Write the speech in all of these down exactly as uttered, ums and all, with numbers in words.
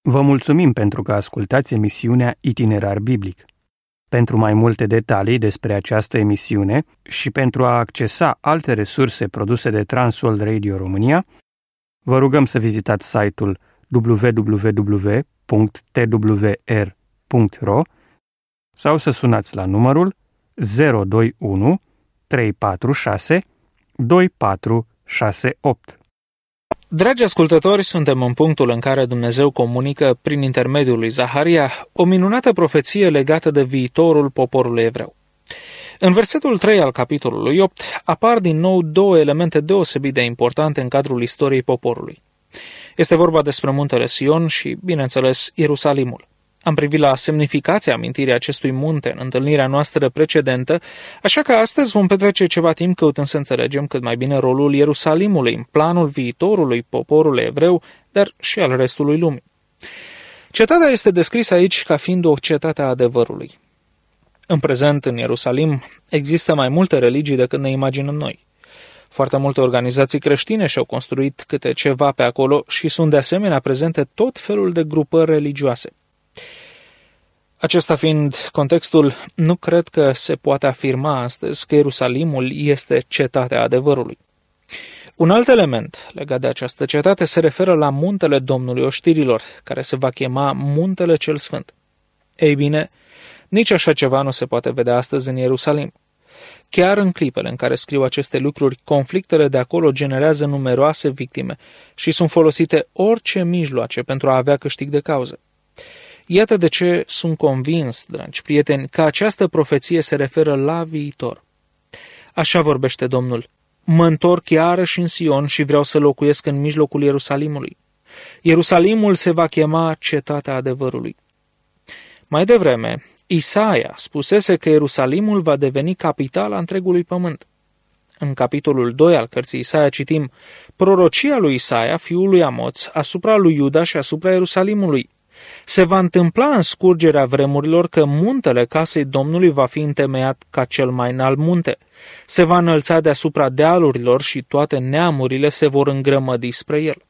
Vă mulțumim pentru că ascultați emisiunea Itinerar Biblic. Pentru mai multe detalii despre această emisiune și pentru a accesa alte resurse produse de Transworld Radio România, vă rugăm să vizitați site-ul w w w punct t w r punct r o sau să sunați la numărul zero doi unu trei patru șase doi patru șase opt. Dragi ascultători, suntem în punctul în care Dumnezeu comunică, prin intermediul lui Zaharia, o minunată profeție legată de viitorul poporului evreu. În versetul trei al capitolului opt apar din nou două elemente deosebit de importante în cadrul istoriei poporului. Este vorba despre muntele Sion și, bineînțeles, Ierusalimul. Am privit la semnificația amintirii acestui munte în întâlnirea noastră precedentă, așa că astăzi vom petrece ceva timp căutând să înțelegem cât mai bine rolul Ierusalimului în planul viitorului poporului evreu, dar și al restului lumii. Cetatea este descrisă aici ca fiind o cetate a adevărului. În prezent, în Ierusalim, există mai multe religii decât ne imaginăm noi. Foarte multe organizații creștine și-au construit câte ceva pe acolo și sunt de asemenea prezente tot felul de grupări religioase. Acesta fiind contextul, nu cred că se poate afirma astăzi că Ierusalimul este cetatea adevărului. Un alt element legat de această cetate se referă la muntele Domnului Oștirilor, care se va chema Muntele cel Sfânt. Ei bine, nici așa ceva nu se poate vedea astăzi în Ierusalim. Chiar în clipele în care scriu aceste lucruri, conflictele de acolo generează numeroase victime și sunt folosite orice mijloace pentru a avea câștig de cauză. Iată de ce sunt convins, dragi prieteni, că această profeție se referă la viitor. Așa vorbește Domnul: mă întorc iarăși în Sion și vreau să locuiesc în mijlocul Ierusalimului. Ierusalimul se va chema Cetatea Adevărului. Mai devreme, Isaia spusese că Ierusalimul va deveni capitala întregului pământ. În capitolul doi al cărții Isaia citim prorocia lui Isaia, fiul lui Amoț, asupra lui Iuda și asupra Ierusalimului. Se va întâmpla în scurgerea vremurilor că muntele casei Domnului va fi întemeiat ca cel mai înalt munte. Se va înălța deasupra dealurilor și toate neamurile se vor îngrămădi spre el.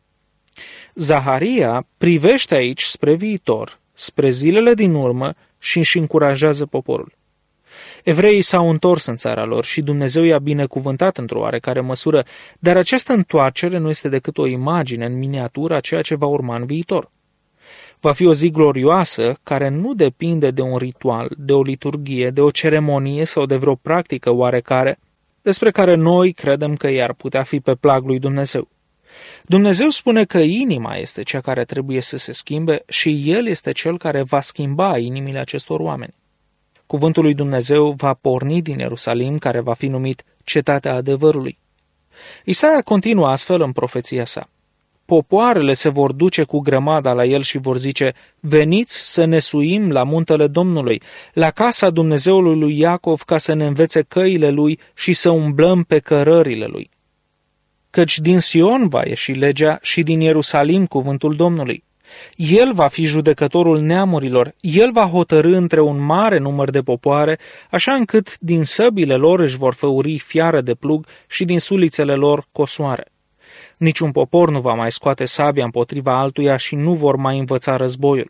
Zaharia privește aici spre viitor, spre zilele din urmă și își încurajează poporul. Evreii s-au întors în țara lor și Dumnezeu i-a binecuvântat într-o oarecare măsură, dar această întoarcere nu este decât o imagine în miniatură a ceea ce va urma în viitor. Va fi o zi glorioasă care nu depinde de un ritual, de o liturghie, de o ceremonie sau de vreo practică oarecare, despre care noi credem că i-ar putea fi pe plag lui Dumnezeu. Dumnezeu spune că inima este cea care trebuie să se schimbe și El este Cel care va schimba inimile acestor oameni. Cuvântul lui Dumnezeu va porni din Ierusalim, care va fi numit Cetatea Adevărului. Isaia continuă astfel în profeția sa. Popoarele se vor duce cu grămada la el și vor zice: veniți să ne suim la muntele Domnului, la casa Dumnezeului lui Iacov, ca să ne învețe căile lui și să umblăm pe cărările lui. Căci din Sion va ieși legea și din Ierusalim cuvântul Domnului. El va fi judecătorul neamurilor, el va hotărî între un mare număr de popoare, așa încât din săbile lor își vor făuri fiară de plug și din sulițele lor cosoare. Niciun popor nu va mai scoate sabia împotriva altuia și nu vor mai învăța războiul.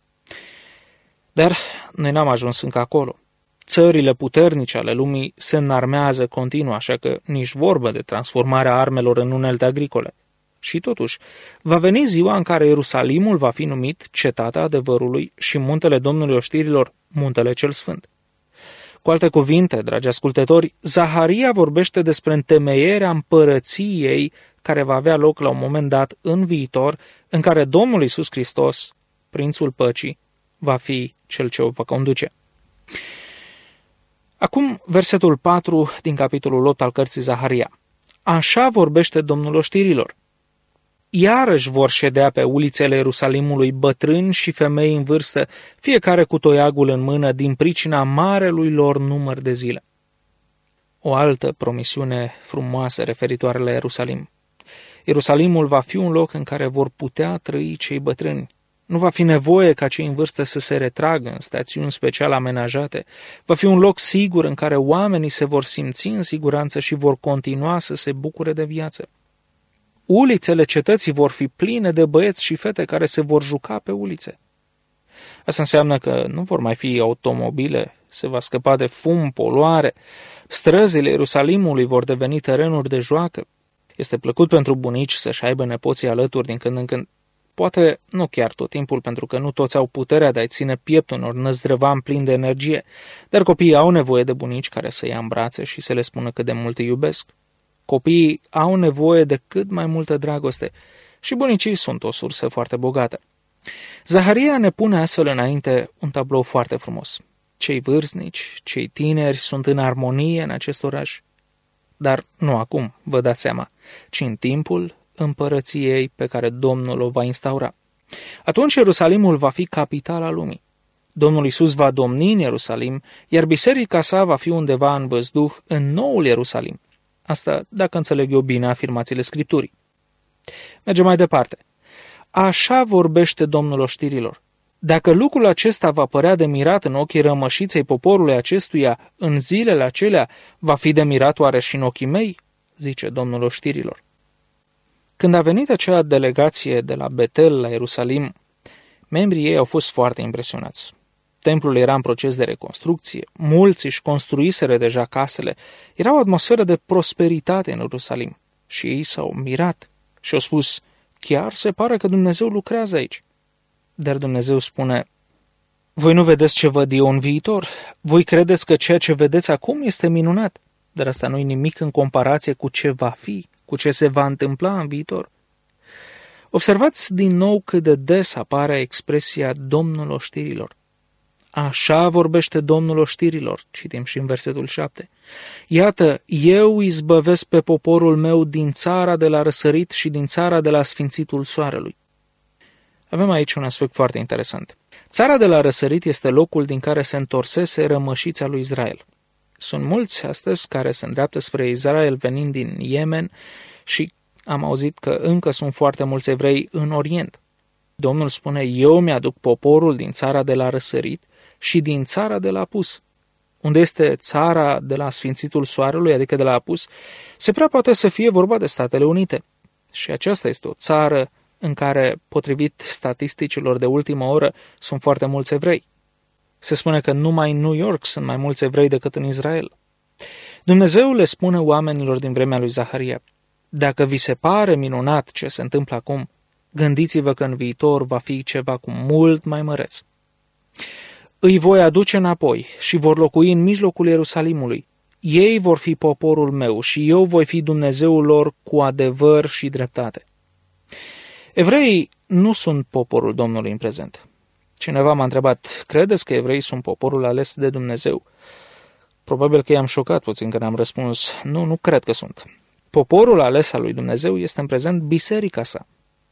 Dar noi n-am ajuns încă acolo. Țările puternice ale lumii se înarmează continuu, așa că nici vorbă de transformarea armelor în unelte agricole. Și totuși, va veni ziua în care Ierusalimul va fi numit Cetatea Adevărului și muntele Domnului Oștirilor, Muntele cel Sfânt. Cu alte cuvinte, dragi ascultători, Zaharia vorbește despre întemeierea împărăției care va avea loc la un moment dat în viitor, în care Domnul Iisus Hristos, Prințul Păcii, va fi cel ce o va conduce. Acum, versetul patru din capitolul opt al cărții Zaharia. Așa vorbește Domnul Oștirilor. Iarăși vor ședea pe ulițele Ierusalimului bătrâni și femei în vârstă, fiecare cu toiagul în mână, din pricina marelui lor număr de zile. O altă promisiune frumoasă referitoare la Ierusalim. Ierusalimul va fi un loc în care vor putea trăi cei bătrâni. Nu va fi nevoie ca cei în vârstă să se retragă în stațiuni special amenajate. Va fi un loc sigur în care oamenii se vor simți în siguranță și vor continua să se bucure de viață. Ulițele cetății vor fi pline de băieți și fete care se vor juca pe ulițe. Asta înseamnă că nu vor mai fi automobile, se va scăpa de fum, poluare, străzile Ierusalimului vor deveni terenuri de joacă. Este plăcut pentru bunici să-și aibă nepoții alături din când în când. Poate nu chiar tot timpul, pentru că nu toți au puterea de a-i ține pieptul unor năzdrăvan plin de energie, dar copiii au nevoie de bunici care să ia în brațe și să le spună cât de mult îi iubesc. Copiii au nevoie de cât mai multă dragoste și bunicii sunt o sursă foarte bogată. Zaharia ne pune astfel înainte un tablou foarte frumos. Cei vârstnici, cei tineri sunt în armonie în acest oraș. Dar nu acum, vă dați seama, ci în timpul împărăției pe care Domnul o va instaura. Atunci Ierusalimul va fi capitala lumii. Domnul Iisus va domni în Ierusalim, iar biserica sa va fi undeva în văzduh, în noul Ierusalim. Asta dacă înțeleg eu bine afirmațiile Scripturii. Mergem mai departe. Așa vorbește Domnul oștirilor. Dacă lucrul acesta va părea de mirat în ochii rămășiței poporului acestuia, în zilele acelea, va fi de mirat oare și în ochii mei? Zice Domnul oștirilor. Când a venit acea delegație de la Betel la Ierusalim, membrii ei au fost foarte impresionați. Templul era în proces de reconstrucție, mulți își construiseră deja casele, era o atmosferă de prosperitate în Ierusalim și ei s-au mirat și au spus, chiar se pare că Dumnezeu lucrează aici. Dar Dumnezeu spune, voi nu vedeți ce văd eu în viitor, voi credeți că ceea ce vedeți acum este minunat, dar asta nu e nimic în comparație cu ce va fi, cu ce se va întâmpla în viitor. Observați din nou cât de des apare expresia Domnul oștirilor. Așa vorbește Domnul oștirilor, citim și în versetul șapte. Iată, eu izbăvesc pe poporul meu din țara de la răsărit și din țara de la sfințitul soarelui. Avem aici un aspect foarte interesant. Țara de la răsărit este locul din care se întorsese rămășița lui Israel. Sunt mulți astăzi care se îndreaptă spre Israel venind din Yemen și am auzit că încă sunt foarte mulți evrei în Orient. Domnul spune, eu mi-aduc poporul din țara de la răsărit și din țara de la apus. Unde este țara de la sfințitul soarelui, adică de la apus, se prea poate să fie vorba de Statele Unite. Și aceasta este o țară în care, potrivit statisticilor de ultimă oră, sunt foarte mulți evrei. Se spune că numai în New York sunt mai mulți evrei decât în Israel. Dumnezeu le spune oamenilor din vremea lui Zaharia, dacă vi se pare minunat ce se întâmplă acum, gândiți-vă că în viitor va fi ceva cu mult mai măreț. Îi voi aduce înapoi și vor locui în mijlocul Ierusalimului. Ei vor fi poporul meu și eu voi fi Dumnezeul lor cu adevăr și dreptate. Evreii nu sunt poporul Domnului în prezent. Cineva m-a întrebat, credeți că evreii sunt poporul ales de Dumnezeu? Probabil că i-am șocat puțin când am răspuns, nu, nu cred că sunt. Poporul ales al lui Dumnezeu este în prezent biserica sa.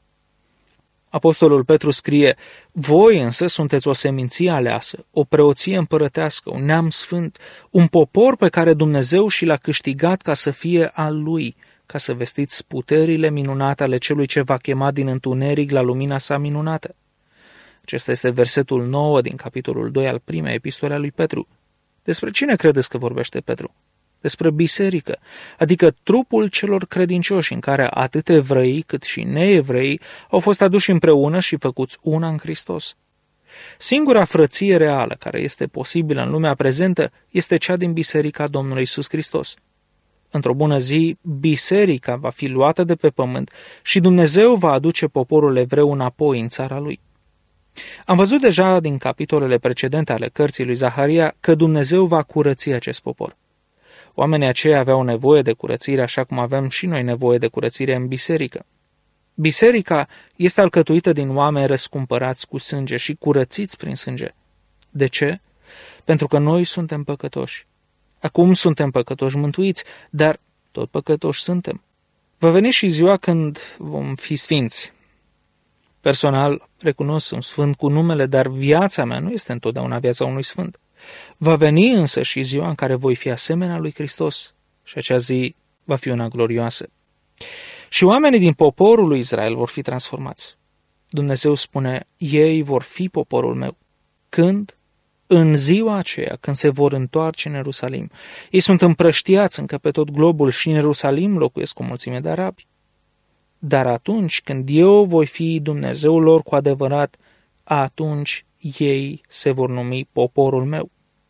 Apostolul Petru scrie, voi însă sunteți o seminție aleasă, o preoție împărătească, un neam sfânt, un popor pe care Dumnezeu și l-a câștigat ca să fie al lui, ca să vestiți puterile minunate ale celui ce va chema din întuneric la lumina sa minunată. Acesta este versetul nouă din capitolul doi al primei epistole a lui Petru. Despre cine credeți că vorbește Petru? Despre biserică, adică trupul celor credincioși în care atât evrei cât și neevrei au fost aduși împreună și făcuți una în Hristos. Singura frăție reală care este posibilă în lumea prezentă este cea din biserica Domnului Iisus Hristos. Într-o bună zi, biserica va fi luată de pe pământ și Dumnezeu va aduce poporul evreu înapoi în țara lui. Am văzut deja din capitolele precedente ale cărții lui Zaharia că Dumnezeu va curăți acest popor. Oamenii aceia aveau nevoie de curățire așa cum avem și noi nevoie de curățire în biserică. Biserica este alcătuită din oameni răscumpărați cu sânge și curățiți prin sânge. De ce? Pentru că noi suntem păcătoși. Acum suntem păcătoși mântuiți, dar tot păcătoși suntem. Va veni și ziua când vom fi sfinți. Personal, recunosc, sunt sfânt cu numele, dar viața mea nu este întotdeauna viața unui sfânt. Va veni însă și ziua în care voi fi asemenea lui Hristos și acea zi va fi una glorioasă. Și oamenii din poporul lui Israel vor fi transformați. Dumnezeu spune, ei vor fi poporul meu. Când? În ziua aceea, când se vor întoarce în Ierusalim. Ei sunt împrăștiați încă pe tot globul și în Ierusalim locuiesc o mulțime de arabi. dar atunci când eu voi fi Dumnezeul lor cu adevărat, atunci ei se vor numi poporul meu.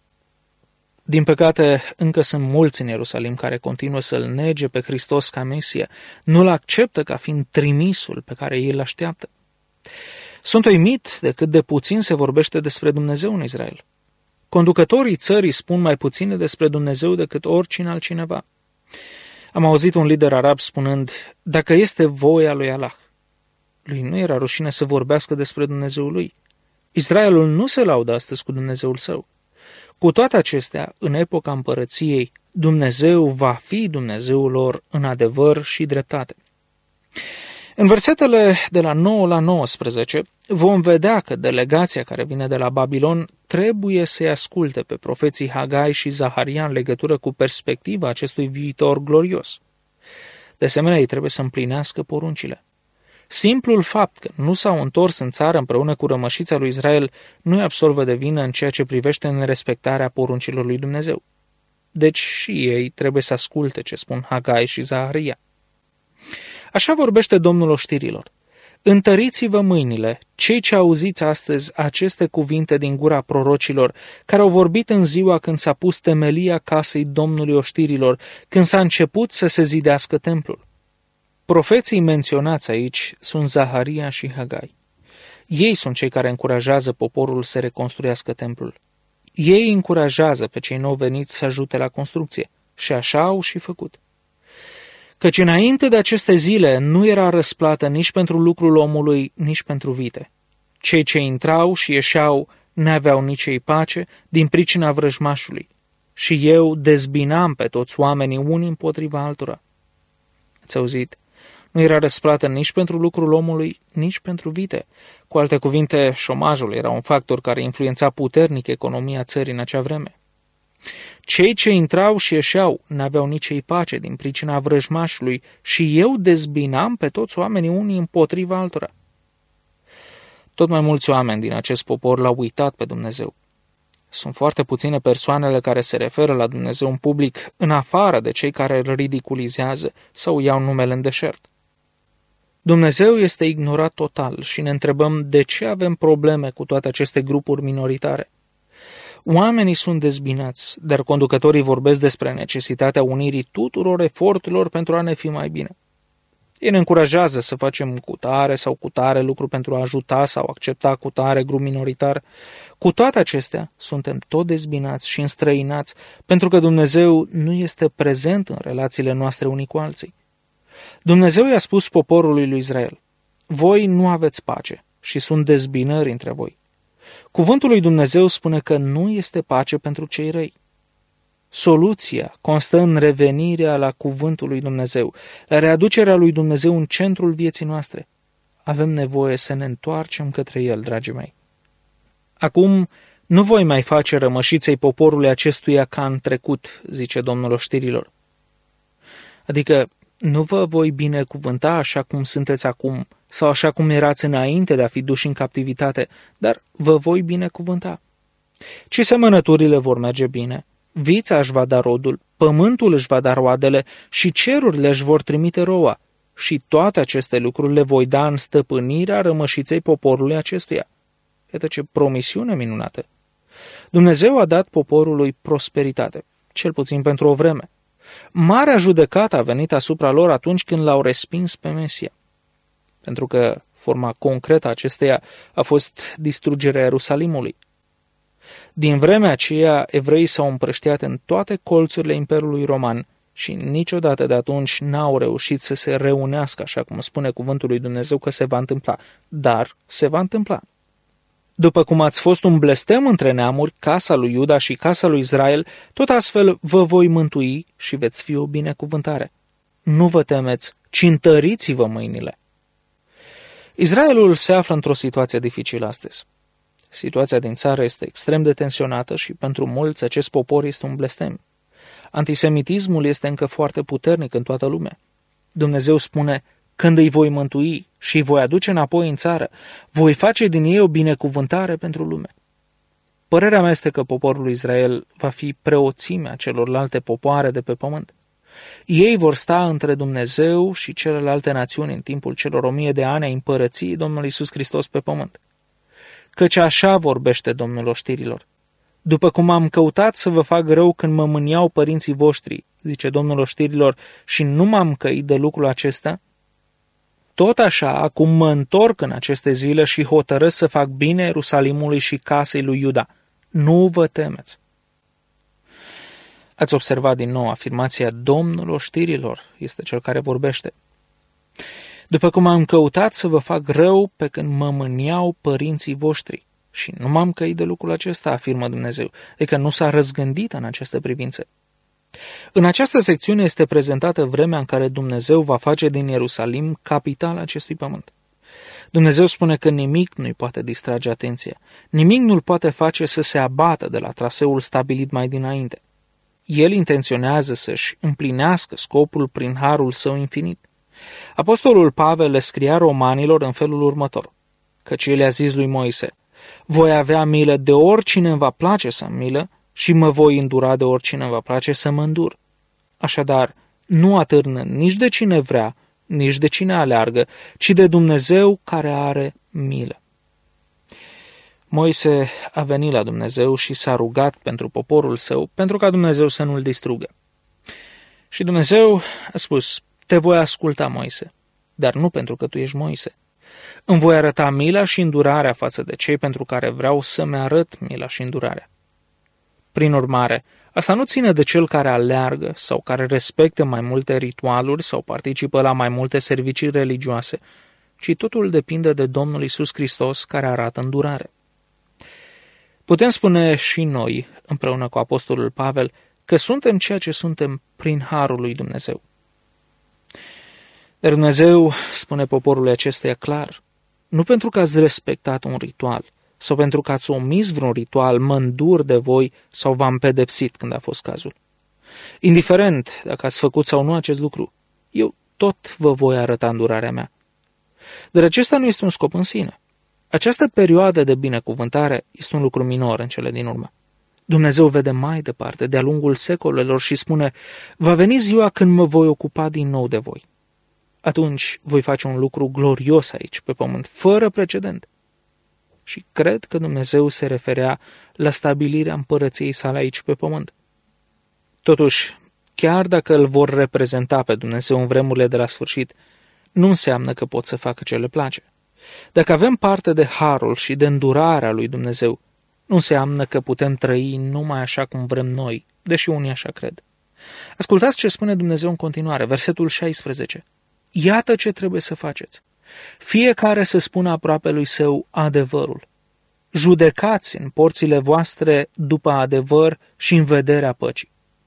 Din păcate, încă sunt mulți în Ierusalim care continuă să-L nege pe Hristos ca Mesia, nu-L acceptă ca fiind trimisul pe care ei îl așteaptă. Sunt uimit de cât de puțin se vorbește despre Dumnezeu în Israel. Conducătorii țării spun mai puține despre Dumnezeu decât oricine altcineva. Am auzit un lider arab spunând, dacă este voia lui Allah. Lui nu era rușine să vorbească despre Dumnezeul lui. Israelul nu se laudă astăzi cu Dumnezeul său. Cu toate acestea, în epoca împărăției, Dumnezeu va fi Dumnezeul lor în adevăr și dreptate. În versetele de la nouă la nouăsprezece vom vedea că delegația care vine de la Babilon trebuie să-i asculte pe profeții Hagai și Zaharia în legătură cu perspectiva acestui viitor glorios. De asemenea, ei trebuie să împlinească poruncile. Simplul fapt că nu s-au întors în țară împreună cu rămășița lui Israel nu îi absolvă de vină în ceea ce privește nerespectarea poruncilor lui Dumnezeu. Deci și ei trebuie să asculte ce spun Hagai și Zaharia. Așa vorbește Domnul oștirilor. Întăriți-vă mâinile, cei ce auziți astăzi aceste cuvinte din gura prorocilor, care au vorbit în ziua când s-a pus temelia casei Domnului oștirilor, când s-a început să se zidească templul. Profeții menționați aici sunt Zaharia și Hagai. Ei sunt cei care încurajează poporul să reconstruiască templul. Ei încurajează pe cei nou veniți să ajute la construcție și așa au și făcut. Căci înainte de aceste zile nu era răsplată nici pentru lucrul omului, nici pentru vite. Cei ce intrau și ieșeau n-aveau nici ei pace din pricina vrăjmașului. Și eu dezbinam pe toți oamenii unii împotriva altora. Ați auzit? Nu era răsplată nici pentru lucrul omului, nici pentru vite. Cu alte cuvinte, șomajul era un factor care influența puternic economia țării în acea vreme. Cei ce intrau și ieșeau n-aveau nici ei pace din pricina vrăjmașului și eu dezbinam pe toți oamenii unii împotriva altora. Tot mai mulți oameni din acest popor l-au uitat pe Dumnezeu. Sunt foarte puține persoanele care se referă la Dumnezeu în public, în afară de cei care îl ridiculizează sau iau numele în deșert. Dumnezeu este ignorat total și ne întrebăm de ce avem probleme cu toate aceste grupuri minoritare. Oamenii sunt dezbinați, dar conducătorii vorbesc despre necesitatea unirii tuturor eforturilor pentru a ne fi mai bine. Ei ne încurajează să facem cutare sau cutare lucru pentru a ajuta sau accepta cutare grup minoritar. Cu toate acestea, suntem tot dezbinați și înstrăinați pentru că Dumnezeu nu este prezent în relațiile noastre unii cu alții. Dumnezeu i-a spus poporului lui Israel, voi nu aveți pace și sunt dezbinări între voi. Cuvântul lui Dumnezeu spune că nu este pace pentru cei răi. Soluția constă în revenirea la cuvântul lui Dumnezeu, la readucerea lui Dumnezeu în centrul vieții noastre. Avem nevoie să ne întoarcem către El, dragii mei. Acum nu voi mai face rămășiței poporului acestuia ca în trecut, zice Domnul oștirilor. Adică nu vă voi binecuvânta așa cum sunteți acum sau așa cum erați înainte de a fi duși în captivitate, dar vă voi binecuvânta. Ci semănăturile vor merge bine, vița își va da rodul, pământul își va da roadele și cerurile își vor trimite roa și toate aceste lucruri le voi da în stăpânirea rămășiței poporului acestuia. Iată ce promisiune minunată! Dumnezeu a dat poporului prosperitate, cel puțin pentru o vreme. Marea judecată a venit asupra lor atunci când l-au respins pe Mesia. Pentru că forma concretă a acesteia a fost distrugerea Ierusalimului. Din vremea aceea, evreii s-au împrăștiat în toate colțurile Imperiului Roman și niciodată de atunci n-au reușit să se reunească, așa cum spune cuvântul lui Dumnezeu că se va întâmpla. Dar se va întâmpla. După cum ați fost un blestem între neamuri, casa lui Iuda și casa lui Israel, tot astfel vă voi mântui și veți fi o binecuvântare. Nu vă temeți, ci întăriți-vă mâinile. Israelul se află într-o situație dificilă astăzi. Situația din țară este extrem de tensionată și pentru mulți acest popor este un blestem. Antisemitismul este încă foarte puternic în toată lumea. Dumnezeu spune, când îi voi mântui și îi voi aduce înapoi în țară, voi face din ei o binecuvântare pentru lume. Părerea mea este că poporul Israel va fi preoțimea celorlalte popoare de pe pământ. Ei vor sta între Dumnezeu și celelalte națiuni în timpul celor o mie de ani ai împărăției Domnului Iisus Hristos pe pământ. Căci așa vorbește Domnul oștirilor. După cum am căutat să vă fac rău când mă mâniau părinții voștri, zice Domnul oștirilor, și nu m-am căit de lucrul acesta, tot așa, acum mă întorc în aceste zile și hotărăsc să fac bine Ierusalimului și casei lui Iuda. Nu vă temeți. Ați observat din nou afirmația Domnul oștirilor este cel care vorbește. După cum am căutat să vă fac rău pe când mă mâniau părinții voștri și nu m-am căit de lucrul acesta, afirmă Dumnezeu, adică nu s-a răzgândit în această privință. În această secțiune este prezentată vremea în care Dumnezeu va face din Ierusalim capitala acestui pământ. Dumnezeu spune că nimic nu-i poate distrage atenția, nimic nu-l poate face să se abată de la traseul stabilit mai dinainte. El intenționează să-și împlinească scopul prin harul său infinit. Apostolul Pavel le scria romanilor în felul următor, căci el a zis lui Moise, voi avea milă de oricine îmi va place să-mi milă și mă voi îndura de oricine îmi va place să mă îndur. Așadar, nu atârnă nici de cine vrea, nici de cine aleargă, ci de Dumnezeu care are milă. Moise a venit la Dumnezeu și s-a rugat pentru poporul său, pentru ca Dumnezeu să nu-l distrugă. Și Dumnezeu a spus, te voi asculta, Moise, dar nu pentru că tu ești Moise. Îmi voi arăta mila și îndurarea față de cei pentru care vreau să-mi arăt mila și îndurarea. Prin urmare, asta nu ține de cel care aleargă sau care respectă mai multe ritualuri sau participă la mai multe servicii religioase, ci totul depinde de Domnul Iisus Hristos care arată îndurare. Putem spune și noi, împreună cu apostolul Pavel, că suntem ceea ce suntem prin harul lui Dumnezeu. Dar Dumnezeu spune poporului acestuia clar, nu pentru că ați respectat un ritual sau pentru că ați omis vreun ritual, mă îndur de voi sau v-am pedepsit când a fost cazul. Indiferent dacă ați făcut sau nu acest lucru, eu tot vă voi arăta îndurarea mea. Dar acesta nu este un scop în sine. Această perioadă de binecuvântare este un lucru minor în cele din urmă. Dumnezeu vede mai departe, de-a lungul secolelor și spune, va veni ziua când mă voi ocupa din nou de voi. Atunci voi face un lucru glorios aici, pe pământ, fără precedent. Și cred că Dumnezeu se referea la stabilirea împărăției sale aici pe pământ. Totuși, chiar dacă îl vor reprezenta pe Dumnezeu în vremurile de la sfârșit, nu înseamnă că pot să facă ce le place. Dacă avem parte de harul și de îndurarea lui Dumnezeu, nu înseamnă că putem trăi numai așa cum vrem noi, deși unii așa cred. Ascultați ce spune Dumnezeu în continuare, versetul șaisprezece. Iată ce trebuie să faceți. Fiecare să spună aproapelui său adevărul. Judecați în porțile voastre după adevăr și în vederea păcii.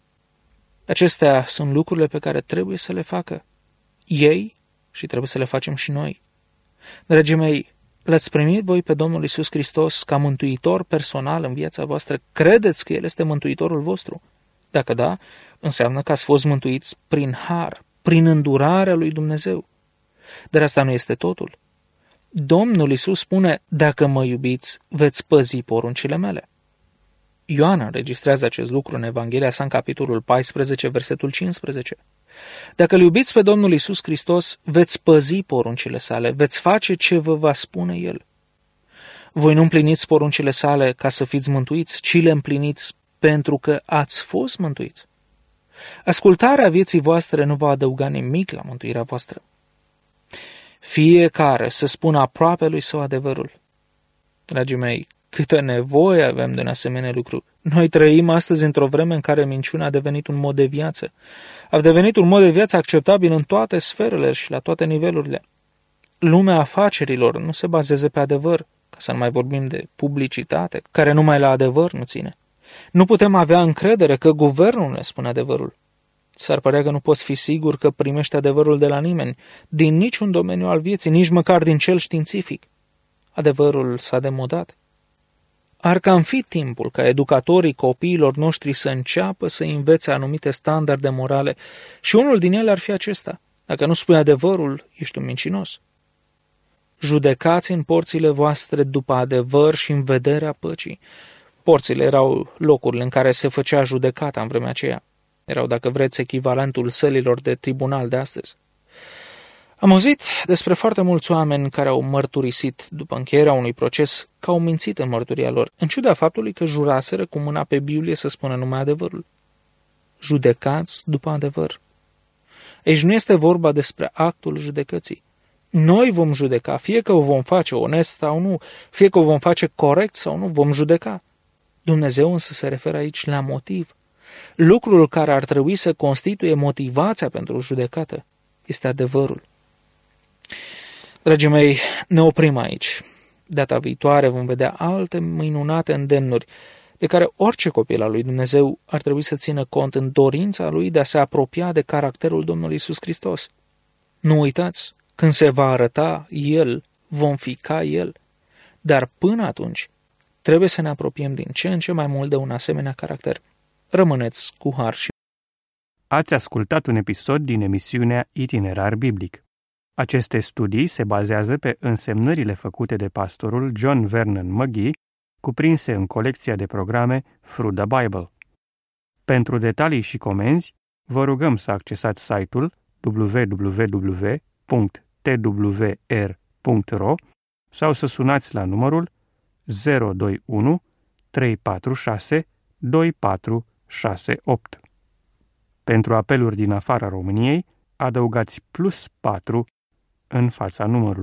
Acestea sunt lucrurile pe care trebuie să le facă ei și trebuie să le facem și noi. Dragii mei, l-ați primit voi pe Domnul Iisus Hristos ca mântuitor personal în viața voastră? Credeți că El este mântuitorul vostru? Dacă da, înseamnă că ați fost mântuiți prin har, prin îndurarea lui Dumnezeu. Dar asta nu este totul. Domnul Iisus spune, dacă mă iubiți, veți păzi poruncile mele. Ioan înregistrează acest lucru în Evanghelia sa în capitolul paisprezece, versetul cincisprezece. Dacă îl iubiți pe Domnul Iisus Hristos, veți păzi poruncile sale, veți face ce vă va spune El. Voi nu împliniți poruncile sale ca să fiți mântuiți, ci le împliniți pentru că ați fost mântuiți. Ascultarea vieții voastre nu va adăuga nimic la mântuirea voastră. Fiecare să spună aproape lui său adevărul. Dragii mei, câtă nevoie avem de un asemenea lucru. Noi trăim astăzi într-o vreme în care minciuna a devenit un mod de viață. A devenit un mod de viață acceptabil în toate sferele și la toate nivelurile. Lumea afacerilor nu se bazează pe adevăr, ca să nu mai vorbim de publicitate, care numai la adevăr nu ține. Nu putem avea încredere că guvernul ne spune adevărul. S-ar părea că nu poți fi sigur că primești adevărul de la nimeni, din niciun domeniu al vieții, nici măcar din cel științific. Adevărul s-a demodat. Ar cam fi timpul ca educatorii copiilor noștri să înceapă să învețe anumite standarde morale și unul din ele ar fi acesta. Dacă nu spui adevărul, ești un mincinos. Judecați în porțile voastre după adevăr și în vederea păcii. Porțile erau locurile în care se făcea judecata în vremea aceea. Erau, dacă vreți, echivalentul sălilor de tribunal de astăzi. Am auzit despre foarte mulți oameni care au mărturisit după încheierea unui proces că au mințit în mărturia lor, în ciuda faptului că juraseră cu mâna pe Biblie să spună numai adevărul. Judecați după adevăr. Aici nu este vorba despre actul judecății. Noi vom judeca, fie că o vom face onest sau nu, fie că o vom face corect sau nu, vom judeca. Dumnezeu însă se referă aici la motiv. Lucrul care ar trebui să constituie motivația pentru judecată este adevărul. Dragii mei, ne oprim aici. Data viitoare vom vedea alte minunate îndemnuri de care orice copil al lui Dumnezeu ar trebui să țină cont în dorința lui de a se apropia de caracterul Domnului Iisus Hristos. Nu uitați, când se va arăta El, vom fi ca El. Dar până atunci, trebuie să ne apropiem din ce în ce mai mult de un asemenea caracter. Rămâneți cu har și... Ați ascultat un episod din emisiunea Itinerar Biblic. Aceste studii se bazează pe însemnările făcute de pastorul John Vernon McGee, cuprinse în colecția de programe Through the Bible. Pentru detalii și comenzi, vă rugăm să accesați site-ul w w w punct t w r punct r o sau să sunați la numărul zero doi unu trei patru șase doi patru șase opt. Pentru apeluri din afara României, adăugați plus patru în fața numărului.